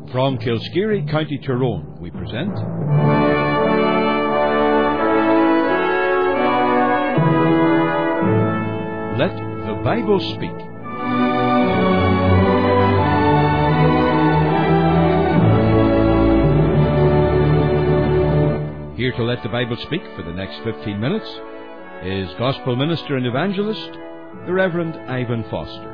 From Kilskeary, County Tyrone, we present Let the Bible Speak. Here to let the Bible speak for the next 15 minutes is Gospel Minister and Evangelist, the Reverend Ivan Foster.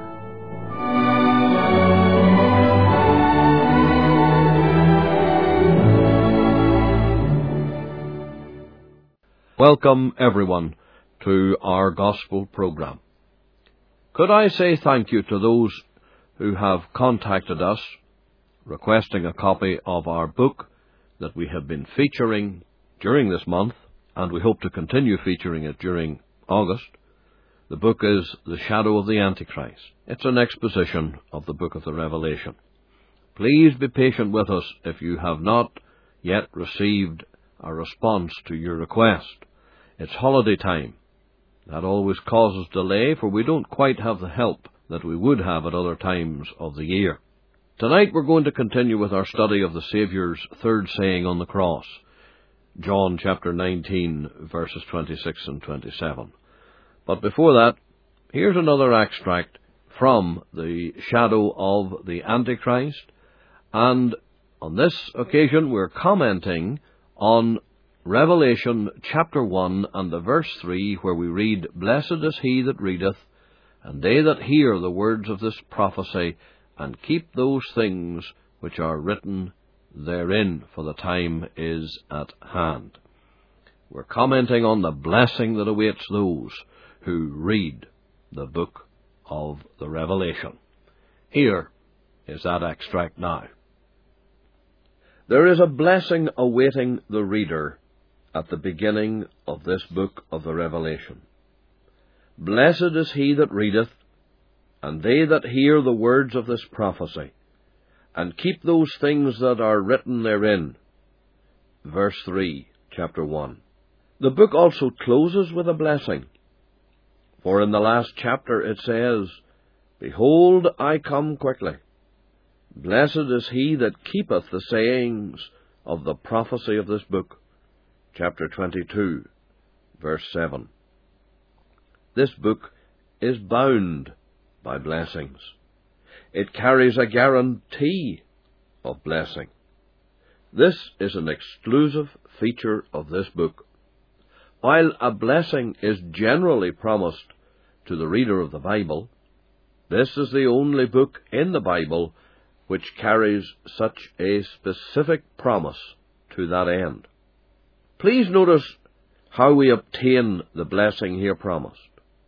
Welcome, everyone, to our Gospel program. Could I say thank you to those who have contacted us, requesting a copy of our book that we have been featuring during this month, and we hope to continue featuring it during August. The book is The Shadow of the Antichrist. It's an exposition of the book of the Revelation. Please be patient with us if you have not yet received a response to your request. It's holiday time. That always causes delay, for we don't quite have the help that we would have at other times of the year. Tonight we're going to continue with our study of the Saviour's third saying on the cross, John chapter 19, verses 26 and 27. But before that, here's another extract from The Shadow of the Antichrist, and on this occasion we're commenting on Revelation chapter 1 and the verse 3, where we read, "Blessed is he that readeth, and they that hear the words of this prophecy, and keep those things which are written therein, for the time is at hand." We're commenting on the blessing that awaits those who read the book of the Revelation. Here is that extract now. There is a blessing awaiting the reader at the beginning of this book of the Revelation. Blessed is he that readeth, and they that hear the words of this prophecy, and keep those things that are written therein. Verse 3, chapter 1. The book also closes with a blessing, for in the last chapter it says, "Behold, I come quickly. Blessed is he that keepeth the sayings of the prophecy of this book." Chapter 22, verse 7. This book is bound by blessings. It carries a guarantee of blessing. This is an exclusive feature of this book. While a blessing is generally promised to the reader of the Bible, this is the only book in the Bible which carries such a specific promise to that end. Please notice how we obtain the blessing here promised.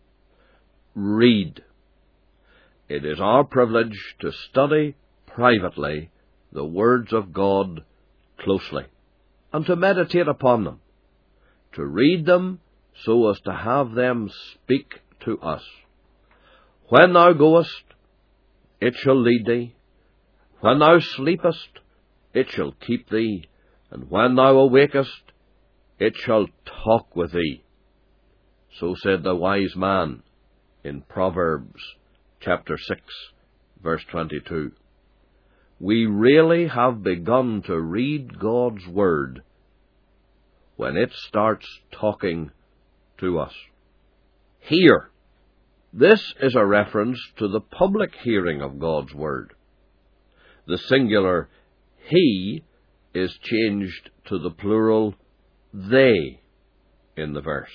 Read. It is our privilege to study privately the words of God closely, and to meditate upon them, to read them so as to have them speak to us. When thou goest, it shall lead thee. When thou sleepest, it shall keep thee. And when thou awakest, it shall talk with thee. So said the wise man in Proverbs chapter 6, verse 22. We really have begun to read God's Word when it starts talking to us. Hear. This is a reference to the public hearing of God's Word. The singular he is changed to the plural they in the verse.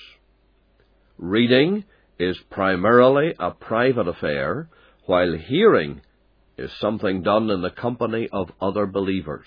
Reading is primarily a private affair, while hearing is something done in the company of other believers.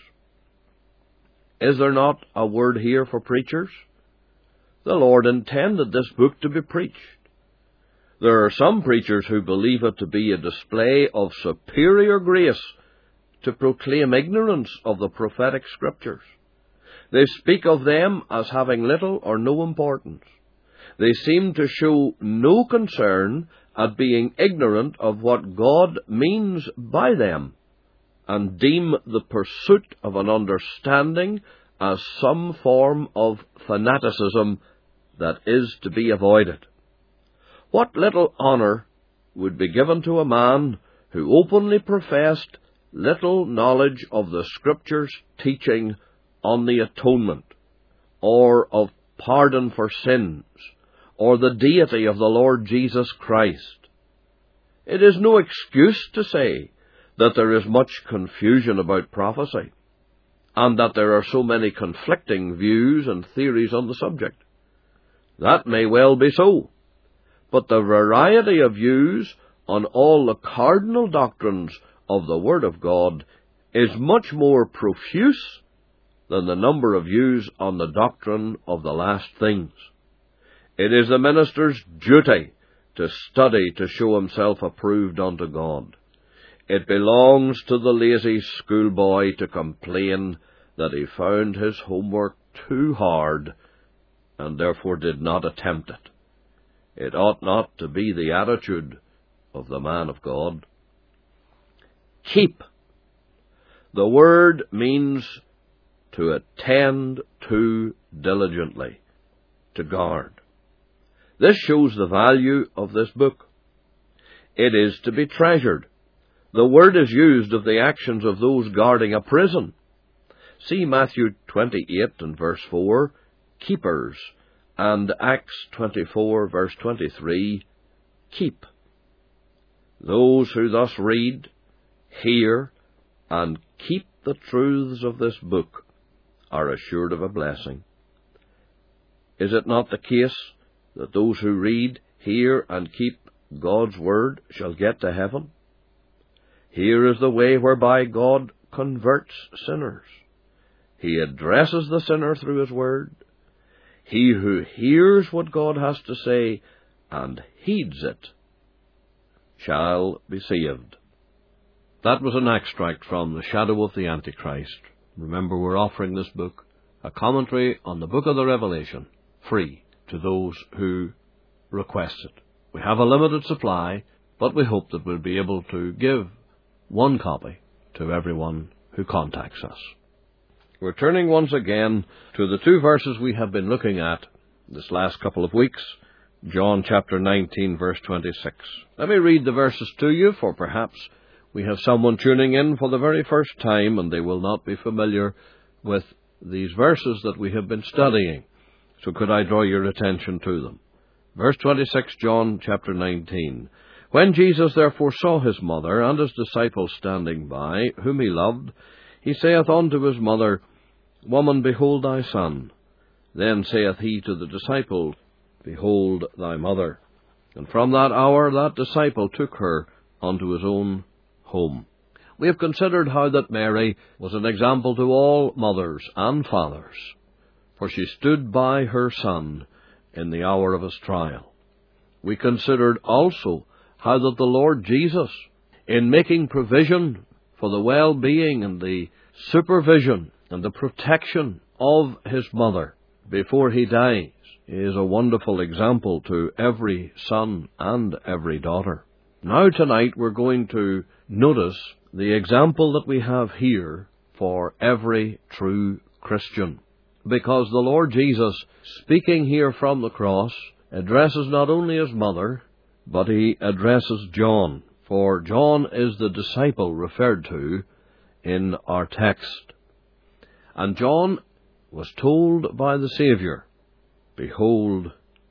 Is there not a word here for preachers? The Lord intended this book to be preached. There are some preachers who believe it to be a display of superior grace to proclaim ignorance of the prophetic scriptures. They speak of them as having little or no importance. They seem to show no concern at being ignorant of what God means by them, and deem the pursuit of an understanding as some form of fanaticism that is to be avoided. What little honour would be given to a man who openly professed little knowledge of the Scriptures' teaching on the atonement, or of pardon for sins, or the deity of the Lord Jesus Christ. It is no excuse to say that there is much confusion about prophecy, and that there are so many conflicting views and theories on the subject. That may well be so, but the variety of views on all the cardinal doctrines of the Word of God is much more profuse than the number of views on the doctrine of the last things. It is the minister's duty to study to show himself approved unto God. It belongs to the lazy schoolboy to complain that he found his homework too hard and therefore did not attempt it. It ought not to be the attitude of the man of God. Keep. The word means to attend to diligently, to guard. This shows the value of this book. It is to be treasured. The word is used of the actions of those guarding a prison. See Matthew 28 and verse 4, keepers, and Acts 24 verse 23, keep. Those who thus read, hear, and keep the truths of this book are assured of a blessing. Is it not the case that those who read, hear, and keep God's word shall get to heaven? Here is the way whereby God converts sinners. He addresses the sinner through his word. He who hears what God has to say and heeds it shall be saved. That was an extract from The Shadow of the Antichrist. Remember, we're offering this book, a commentary on the book of the Revelation, free to those who request it. We have a limited supply, but we hope that we'll be able to give one copy to everyone who contacts us. We're turning once again to the two verses we have been looking at this last couple of weeks, John chapter 19, verse 26. Let me read the verses to you, for perhaps we have someone tuning in for the very first time and they will not be familiar with these verses that we have been studying. So could I draw your attention to them? Verse 26, John chapter 19. When Jesus therefore saw his mother and his disciples standing by, whom he loved, he saith unto his mother, Woman, behold thy son. Then saith he to the disciple, Behold thy mother. And from that hour that disciple took her unto his own home. We have considered how that Mary was an example to all mothers and fathers, for she stood by her son in the hour of his trial. We considered also how that the Lord Jesus, in making provision for the well-being and the supervision and the protection of his mother before he dies, is a wonderful example to every son and every daughter. Now tonight we're going to notice the example that we have here for every true Christian, because the Lord Jesus, speaking here from the cross, addresses not only his mother, but he addresses John, for John is the disciple referred to in our text. And John was told by the Saviour, Behold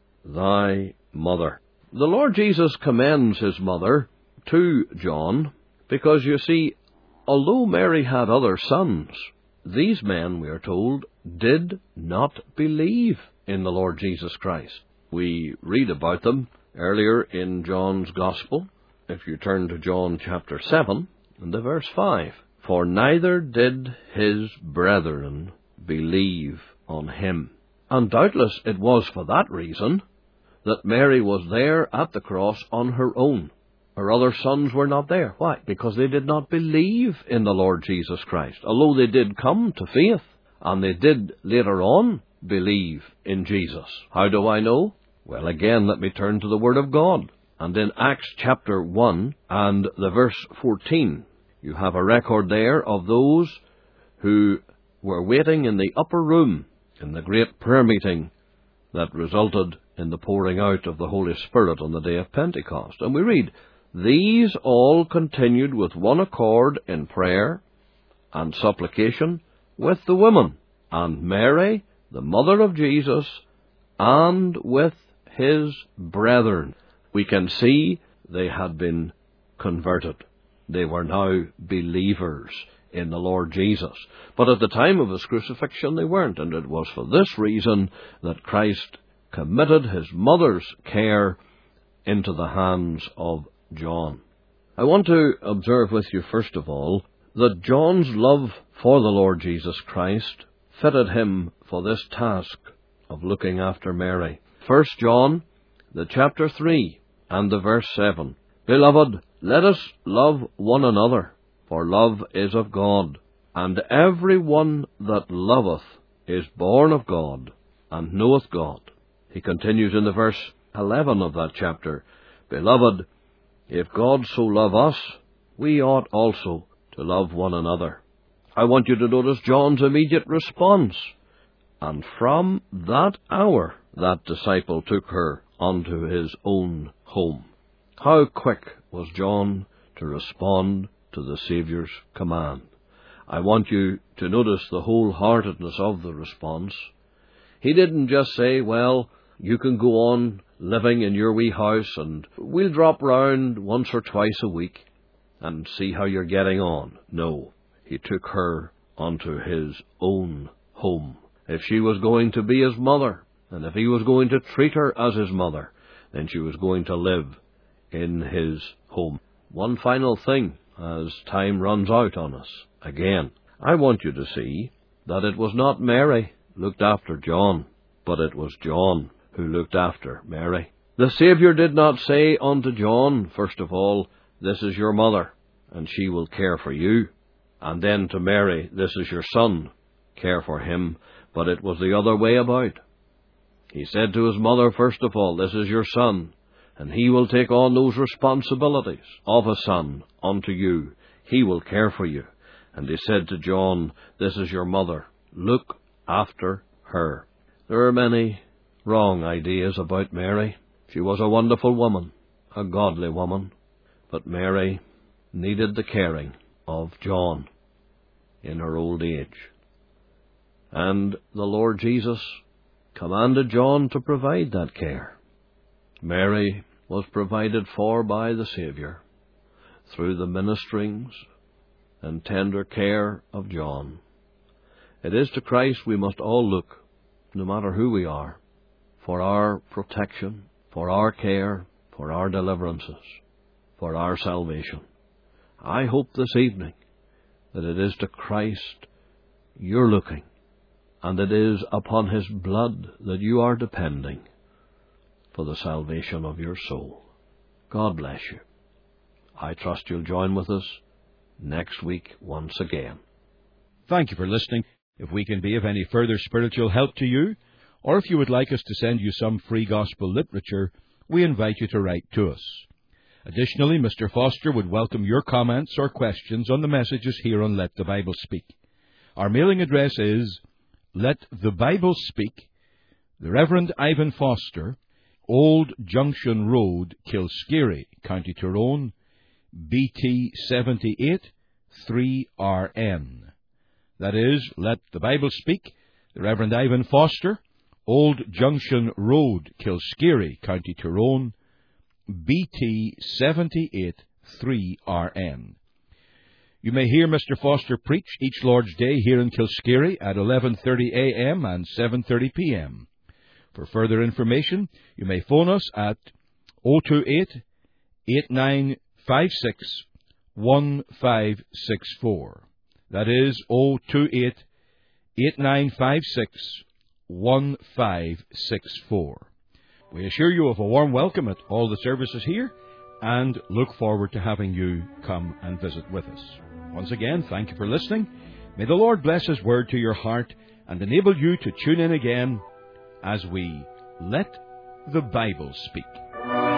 thy mother. The Lord Jesus commends his mother to John, because you see, although Mary had other sons, these men, we are told, did not believe in the Lord Jesus Christ. We read about them earlier in John's Gospel. If you turn to John chapter 7, and the verse 5, For neither did his brethren believe on him. And doubtless it was for that reason that Mary was there at the cross on her own. Her other sons were not there. Why? Because they did not believe in the Lord Jesus Christ, although they did come to faith, and they did later on believe in Jesus. How do I know? Well, again, let me turn to the Word of God. And in Acts chapter 1 and the verse 14, you have a record there of those who were waiting in the upper room in the great prayer meeting that resulted in the pouring out of the Holy Spirit on the day of Pentecost. And we read, These all continued with one accord in prayer and supplication with the women, and Mary, the mother of Jesus, and with his brethren. We can see they had been converted. They were now believers in the Lord Jesus. But at the time of his crucifixion they weren't, and it was for this reason that Christ committed his mother's care into the hands of John. I want to observe with you, first of all, that John's love for the Lord Jesus Christ fitted him for this task of looking after Mary. 1 John, the chapter 3, and the verse 7. Beloved, let us love one another, for love is of God, and every one that loveth is born of God, and knoweth God. He continues in the verse 11 of that chapter, Beloved, if God so love us, we ought also to love one another. I want you to notice John's immediate response. And from that hour, that disciple took her unto his own home. How quick was John to respond to the Saviour's command. I want you to notice the wholeheartedness of the response. He didn't just say, well, you can go on living in your wee house and we'll drop round once or twice a week and see how you're getting on. No, he took her unto his own home. If she was going to be his mother, and if he was going to treat her as his mother, then she was going to live in his home. One final thing, as time runs out on us again. I want you to see that it was not Mary looked after John, but it was John who looked after Mary. The Saviour did not say unto John, first of all, this is your mother, and she will care for you. And then to Mary, this is your son, care for him. But it was the other way about. He said to his mother, first of all, this is your son, and he will take on those responsibilities of a son unto you. He will care for you. And he said to John, this is your mother. Look after her. There are many wrong ideas about Mary. She was a wonderful woman, a godly woman, but Mary needed the caring of John in her old age. And the Lord Jesus commanded John to provide that care. Mary was provided for by the Saviour through the ministerings and tender care of John. It is to Christ we must all look, no matter who we are, for our protection, for our care, for our deliverances, for our salvation. I hope this evening that it is to Christ you're looking, and it is upon his blood that you are depending for the salvation of your soul. God bless you. I trust you'll join with us next week once again. Thank you for listening. If we can be of any further spiritual help to you, or if you would like us to send you some free gospel literature, we invite you to write to us. Additionally, Mr. Foster would welcome your comments or questions on the messages here on Let the Bible Speak. Our mailing address is Let the Bible Speak, the Reverend Ivan Foster, Old Junction Road, Kilskeary, County Tyrone, BT 78 3RN. That is, Let the Bible Speak, the Reverend Ivan Foster, Old Junction Road, Kilskeary, County Tyrone, BT 78 3RN. You may hear Mr. Foster preach each Lord's Day here in Kilskeary at 11:30 a.m. and 7:30 p.m. For further information, you may phone us at 028-8956-1564. That is 028-8956-1564. We assure you of a warm welcome at all the services here and look forward to having you come and visit with us. Once again, thank you for listening. May the Lord bless His word to your heart and enable you to tune in again as we Let the Bible Speak.